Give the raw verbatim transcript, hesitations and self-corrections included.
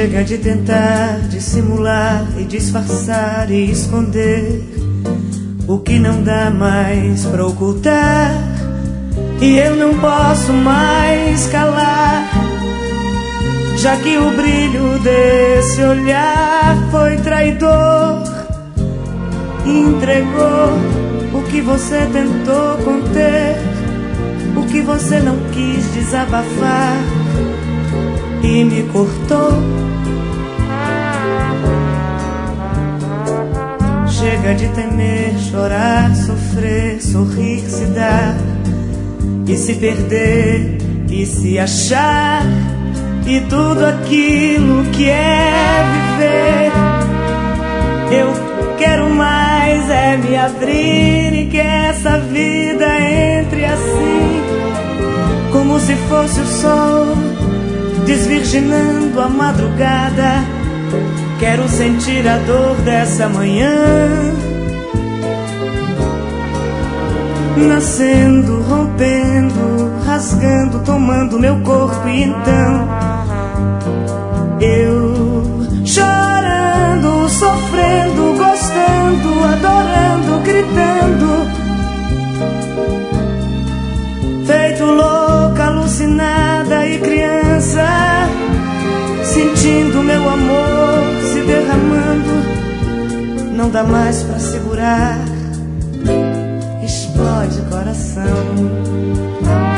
Chega de tentar dissimular e disfarçar e esconder o que não dá mais pra ocultar. E eu não posso mais calar, já que o brilho desse olhar foi traidor. Entregou o que você tentou conter, o que você não quis desabafar, e me cortou. Chega de temer, chorar, sofrer, sorrir, se dar e se perder e se achar, e tudo aquilo que é viver. Eu quero mais é me abrir e que essa vida entre assim, como se fosse o sol desvirginando a madrugada. Quero sentir a dor dessa manhã, nascendo, rompendo, rasgando, tomando meu corpo. E então eu chorando, sofrendo, gostando, adorando, gritando, feito louca, alucinada e criança, sentindo meu amor se derramando. Não dá mais pra segurar, explode coração.